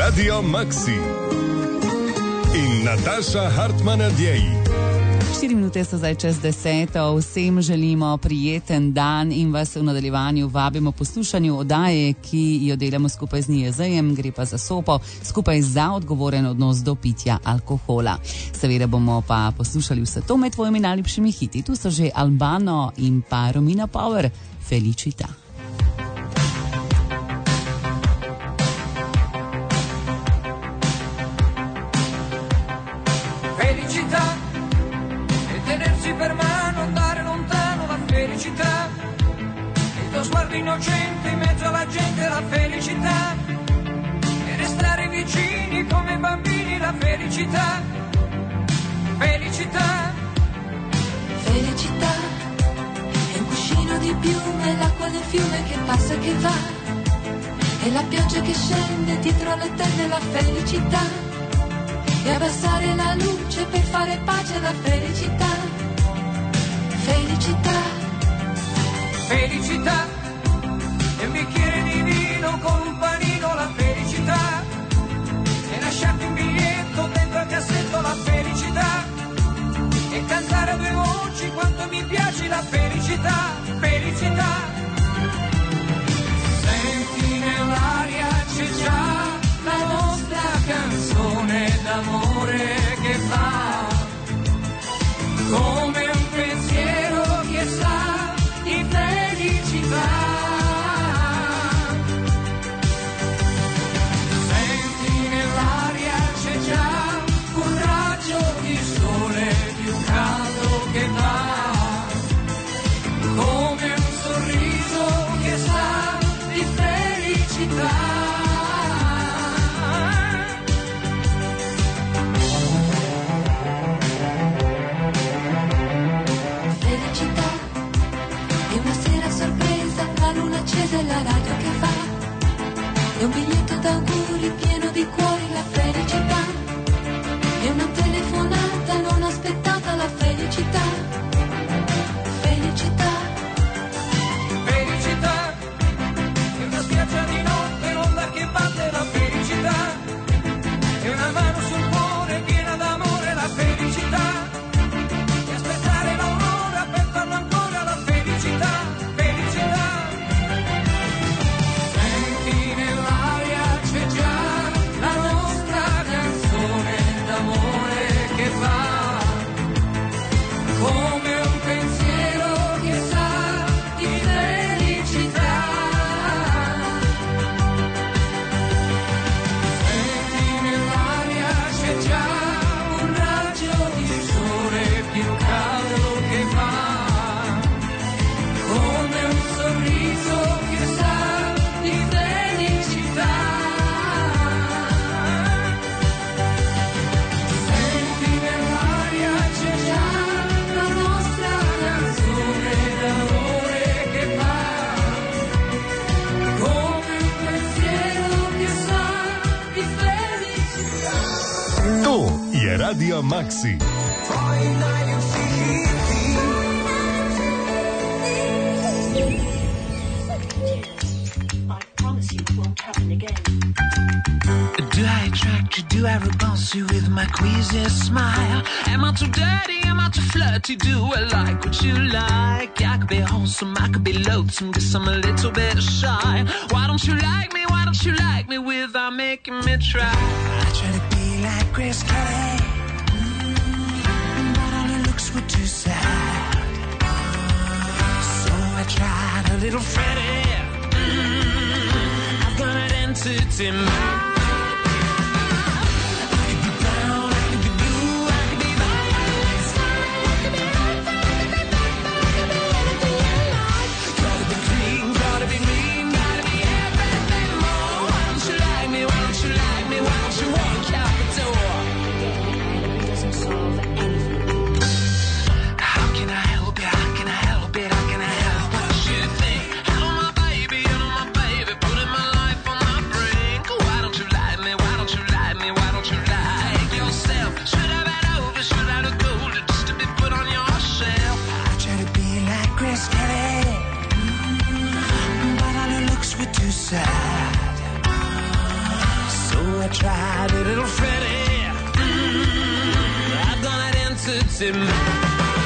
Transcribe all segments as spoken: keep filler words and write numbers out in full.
Radio Maxi in Nataša Hartmann-Adjeji. Štiri minute so zdaj čez deseto, vsem želimo prijeten dan in vas v nadaljevanju vabimo poslušanju oddaje, ki jo delamo skupaj z N I E Z-jem, gre pa za Sopo, skupaj za odgovoren odnos do pitja alkohola. Seveda bomo pa poslušali vse to med tvojimi najljubšimi hiti. Tu so že Albano in pa Romina Power, Felicita. Innocente in mezzo alla gente, la felicità, e restare vicini come bambini, la felicità, felicità, felicità, è un cuscino di piume, l'acqua del fiume che passa e che va, e la pioggia che scende dietro le tende, la felicità, e abbassare la luce per fare pace, la felicità, felicità, felicità. E un bicchiere di vino con un panino, la felicità, e lasciarti un biglietto dentro al cassetto, la felicità, e cantare a due voci quanto mi piace, la felicità, felicità. Senti nell'aria c'è già la nostra canzone d'amore che fa come un pensiero che sa di felicità. La radio che fa e un biglietto d'auguri pieno di cuori, la felicità, e una telefonata non aspettata, la felicità, felicità, felicità, e una spiaggia di notte, l'onda che batte, la felicità, e una mano sul cuore piena d'amore, la felicità, e aspettare l'aurora per farlo ancora, la felicità, felicità. Radio Maxi. Do I attract you? Do I repulse you with my queasy smile? Am I too dirty? Am I too flirty? Do I like what you like? I could be wholesome, I could be loathsome, guess I'm a little bit shy. Why don't you like me? Why don't you like me without making me try? I try to be like Grace Kelly, mm, but all her looks were too sad. So I tried a little Freddie. Mm, I've got an entity mind. Why don't you I tried it, little Freddie. Mm, I've done it entity mine.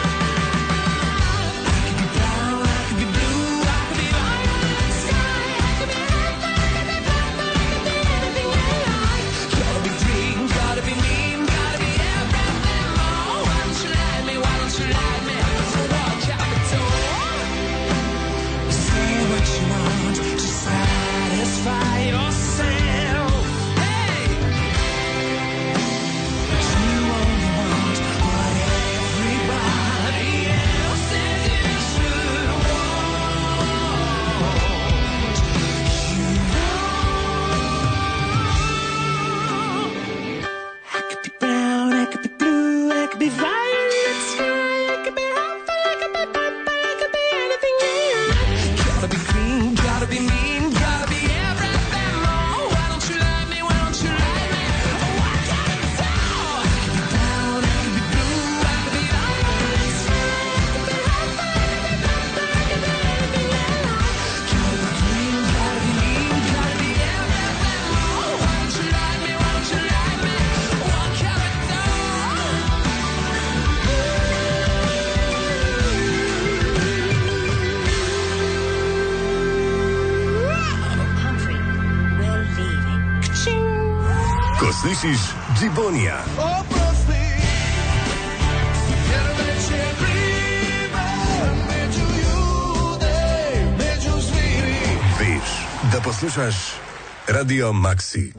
Slišiš Džibonija. Oprosti, jer već je vrijeme među ljude, među zviri. Veš, da poslušaš Radio Maxi.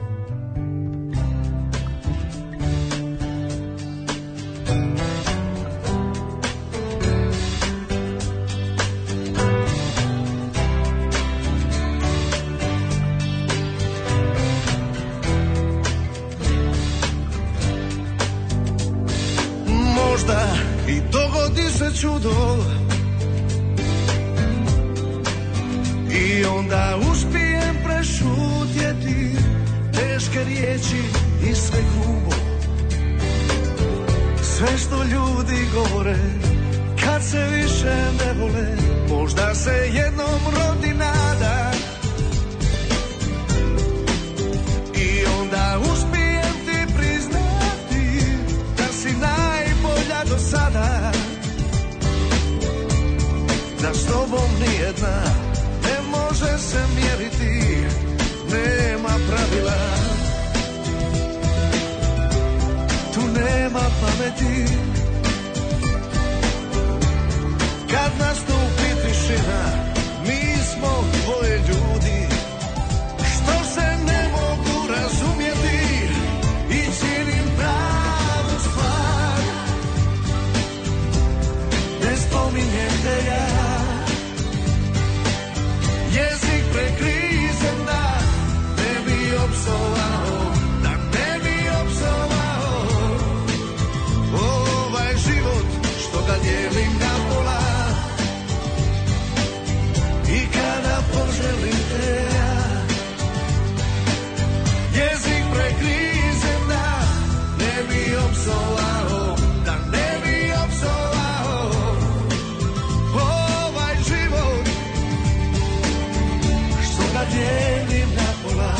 I dogodi se čudo i onda uspijem prešutjeti teške riječi i sve grubo, sve što ljudi govore kad se više ne vole. Možda se jednom rodi nada i onda uspijem ti priznati da si najbolja do sada, da s tobom nijedna ne može se mjeriti, nema pravila, tu nema pameti. Kad nastupi tišina, mi smo dvoje ljudi što se ne mogu razumjeti i činim pravu stvar. Ne spominjem te ja, jezik prekrizem da ne bi opsovao, da ne bi opsovao ovaj život što ga dijelim na pola. I kada poželim te ja, jezik prekrizem da ne bi opsovao, da ne bi opsovao ovaj život što ga dijelim na pola.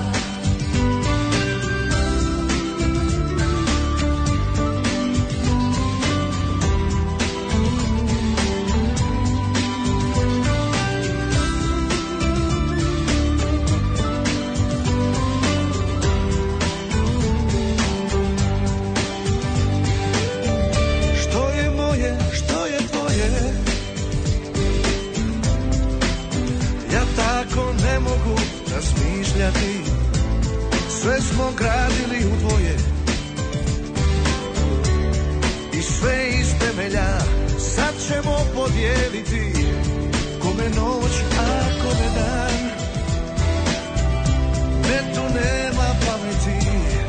Ne mogu razmišljati, sve smo gradili u dvoje i sve iz temelja sad ćemo podijeliti, kome noć, a kome dan. Ne, tu nema pameti,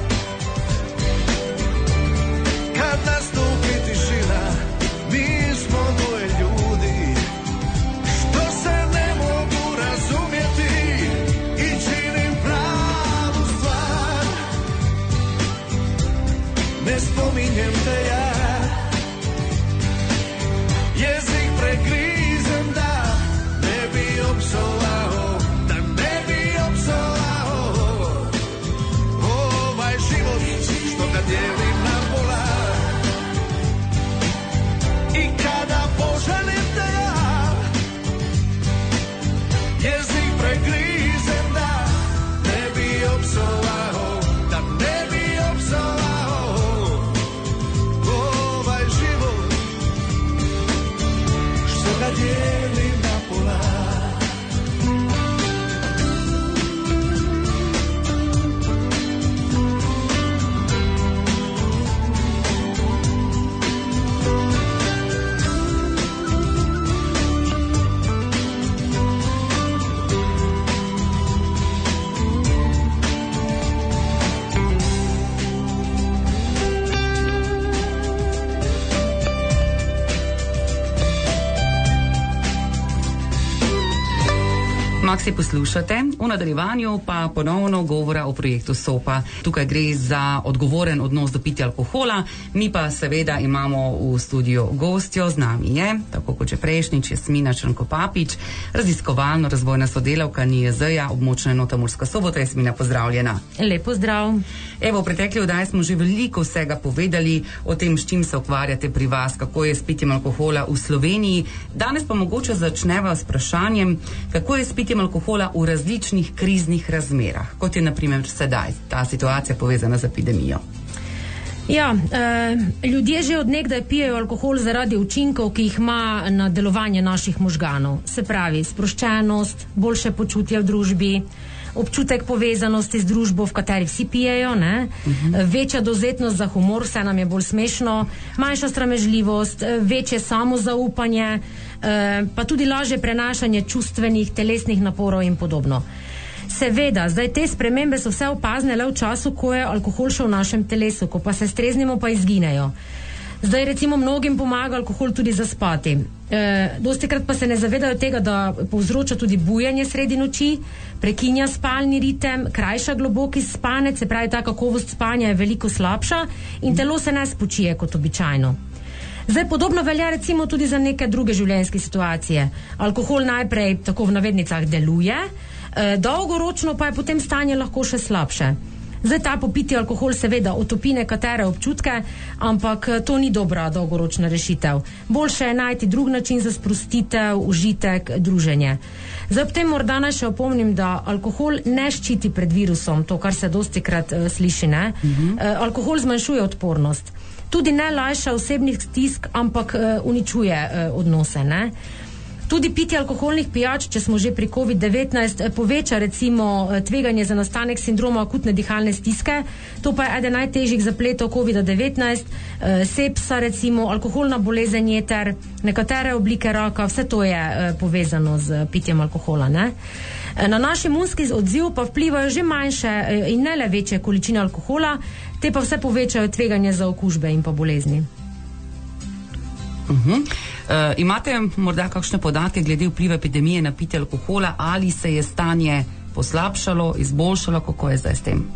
kad nastupi tišina, mi smo dvoje ljudi što se ne mogu razumjeti i činim pravu stvar. Ne spominjem te ja, jezik pregrizem da ne bi opsovao, da ne bi opsovao Maxi poslušate, v nadaljevanju pa ponovno govora o projektu SOPA. Tukaj gre za odgovoren odnos do pitja alkohola, mi pa seveda imamo v studiu gostjo, z nami je, tako kot že prejšnjič, Jasmina Črnko-Papič, raziskovalno razvojna sodelavka N I J Z-ja, območna enota Murska Sobota. Jasmina, pozdravljena. Lep pozdrav. Evo, v pretekli oddaji smo že veliko vsega povedali o tem, s čim se ukvarjate pri vas, kako je s pitjem alkohola v Sloveniji. Danes pa mogoče začneva s vprašanjem, kako je s pitjem alkohola v različnih kriznih razmerah, kot je na primer sedaj ta situacija povezana z epidemijo. Ja, eh, ljudje že od nekdaj pijejo alkohol zaradi učinkov, ki jih ima na delovanje naših možganov. Se pravi, sproščenost, boljše počutje v družbi, občutek povezanosti z družbo, v kateri vsi pijejo, ne? Uh-huh. Večja dovzetnost za humor, vse nam je bolj smešno, manjša sramežljivost, večje samozaupanje, eh, pa tudi lažje prenašanje čustvenih, telesnih naporov in podobno. Seveda, zdaj te spremembe so vse opazne le v času, ko je alkohol še v našem telesu, ko pa se streznimo, pa izginejo. Zdaj recimo mnogim pomaga alkohol tudi zaspati. E, dostikrat pa se ne zavedajo tega, da povzroča tudi bujanje sredi noči, prekinja spalni ritem, krajša globoki spanec, se pravi, ta kakovost spanja je veliko slabša in telo se ne spočije kot običajno. Zdaj podobno velja recimo tudi za neke druge življenjske situacije. Alkohol najprej tako v navednicah deluje, e, dolgoročno pa je potem stanje lahko še slabše. Zdaj ta popiti alkohol seveda otopi nekatere občutke, ampak to ni dobra dolgoročna rešitev. Boljše je najti drug način za sprostitev, užitek, druženje. Zdaj ob tem morda naj še opomnim, da alkohol ne ščiti pred virusom, to kar se dostikrat uh, sliši, ne? Uh-huh. Uh, alkohol zmanjšuje odpornost. Tudi ne lajša osebnih stisk, ampak uh, uničuje uh, odnose, ne? Tudi pitje alkoholnih pijač, če smo že pri covid devetnajst, poveča recimo tveganje za nastanek sindroma akutne dihalne stiske. To pa je eden najtežjih zapletov covid devetnajst, sepsa recimo, alkoholna bolezen jeter, nekatere oblike raka, vse to je povezano z pitjem alkohola, ne? Na naš imunski odziv pa vplivajo že manjše in ne le večje količine alkohola, te pa vse povečajo tveganje za okužbe in pa bolezni. Uh-huh. Uh, imate morda kakšne podatke glede vpliva epidemije na pitje alkohola, ali se je stanje poslabšalo, izboljšalo, kako je zdaj s tem?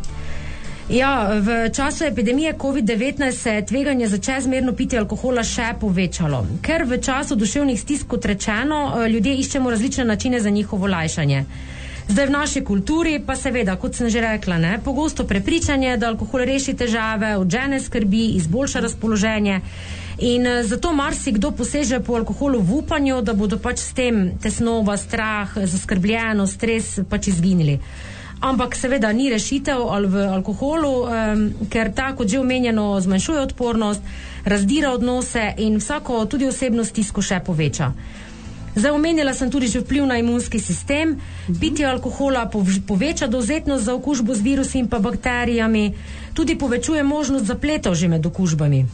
Ja, v času epidemije covid devetnajst se je tveganje za čezmerno pitje alkohola še povečalo, ker v času duševnih stisk, kot rečeno, ljudje iščemo različne načine za njihovo lajšanje. Zdaj v naši kulturi pa seveda, kot sem že rekla, ne, pogosto prepričanje, da alkohol reši težave, odžene skrbi, izboljša razpoloženje. In zato marsikdo poseže po alkoholu v upanju, da bodo pač s tem tesnova, strah, zaskrbljenost, stres pač izginili. Ampak seveda ni rešitev v alkoholu, um, ker ta, kot že omenjeno, zmanjšuje odpornost, razdira odnose in vsako tudi osebno stisko še poveča. Zdaj omenila sem tudi že vpliv na imunski sistem. Pitje alkohola poveča dovzetnost za okužbo z virusi in pa bakterijami, tudi povečuje možnost zapletov že med okužbami.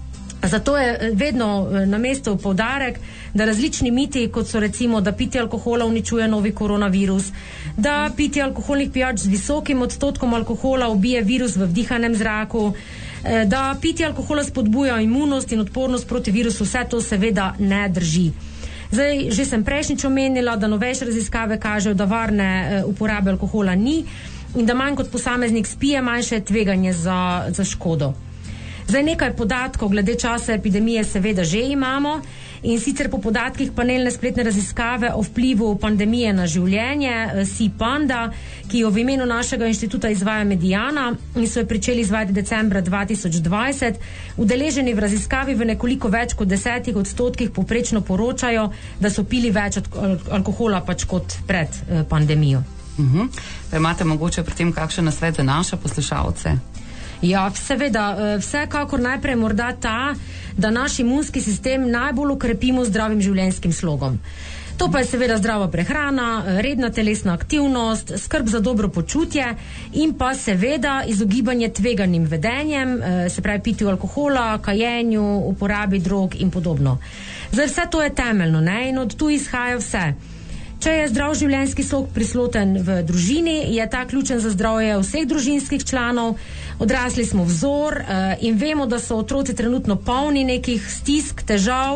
Zato je vedno na mestu poudarek, da različni miti, kot so recimo, da pitje alkohola uničuje novi koronavirus, da pitje alkoholnih pijač z visokim odstotkom alkohola ubije virus v vdihanem zraku, da pitje alkohola spodbuja imunost in odpornost proti virusu, vse to seveda ne drži. Zdaj, že sem prejšnjič omenila, da novejše raziskave kažejo, da varne uporabe alkohola ni in da manj kot posameznik spije, manjše tveganje za, za škodo. Zdaj nekaj podatkov glede časa epidemije seveda že imamo in sicer po podatkih panelne spletne raziskave o vplivu pandemije na življenje SeaPanda, ki jo v imenu našega inštituta izvaja Mediana in so jo pričeli izvajati decembra dva tisoč dvajset, udeleženi v raziskavi v nekoliko več kot desetih odstotkih poprečno poročajo, da so pili več alkohola pač kot pred eh, pandemijo. Uh-huh. Pa imate mogoče pri tem kakšen nasvet za naše poslušalce? Ja, seveda, vsekakor najprej morda ta, da naš imunski sistem najbolj ukrepimo zdravim življenjskim slogom. To pa je seveda zdrava prehrana, redna telesna aktivnost, skrb za dobro počutje in pa seveda izogibanje tveganim vedenjem, se pravi pitju alkohola, kajenju, uporabi drog in podobno. Zdaj vse to je temeljno, ne, in od tu izhaja vse. Če je zdrav življenjski slog prisoten v družini, je ta ključen za zdravje vseh družinskih članov. Odrasli smo vzor uh, in vemo, da so otroci trenutno polni nekih stisk, težav,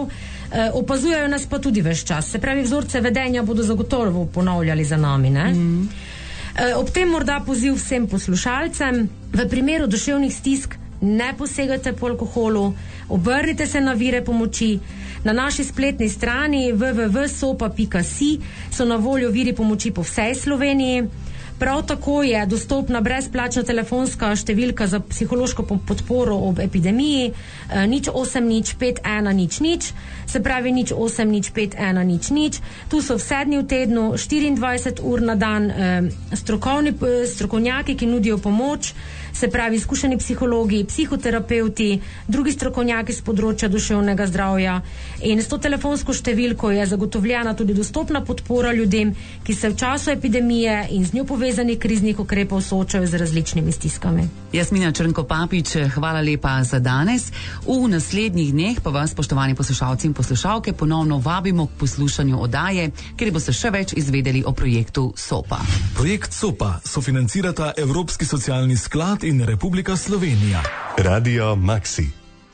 E, opazujejo nas pa tudi ves čas. Se pravi, vzorce vedenja bodo zagotovo ponavljali za nami, ne? Mm. E, ob tem morda poziv vsem poslušalcem, v primeru duševnih stisk ne posegajte po alkoholu, obrnite se na vire pomoči. Na naši spletni strani w w w pika sopa pika si so na voljo viri pomoči po vsej Sloveniji. Prav tako je dostopna brezplačna telefonska številka za psihološko podporo ob epidemiji nič osem nič pet ena nič nič, se pravi nič osem nič pet ena nič nič. Tu so vse dni v tednu, štiriindvajset ur na dan strokovni strokovnjaki, ki nudijo pomoč, se pravi izkušeni psihologi, psihoterapeuti, drugi strokovnjaki z področja duševnega zdravja. In s to telefonsko številko je zagotovljena tudi dostopna podpora ljudem, ki se v času epidemije in z njo povezanih kriznih ukrepov soočajo z različnimi stiskami. Jasmina Črnko Papič, hvala lepa za danes. V naslednjih dneh pa vas, spoštovani poslušalci in poslušalke, ponovno vabimo k poslušanju oddaje, kjer boste še več izvedeli o projektu SOPA. Projekt SOPA sofinancirata Evropski socialni sklad in Republika Slovenija. Radio Maxi.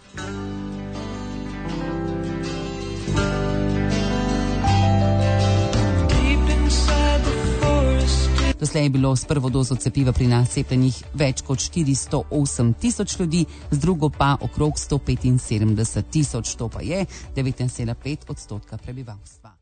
Doslej je bilo s prvo dozo cepiva pri nas cepljenih več kot štiristo osem tisoč ljudi, z drugo pa okrog sto petinsedemdeset tisoč, to pa je devet cela pet odstotka prebivalstva.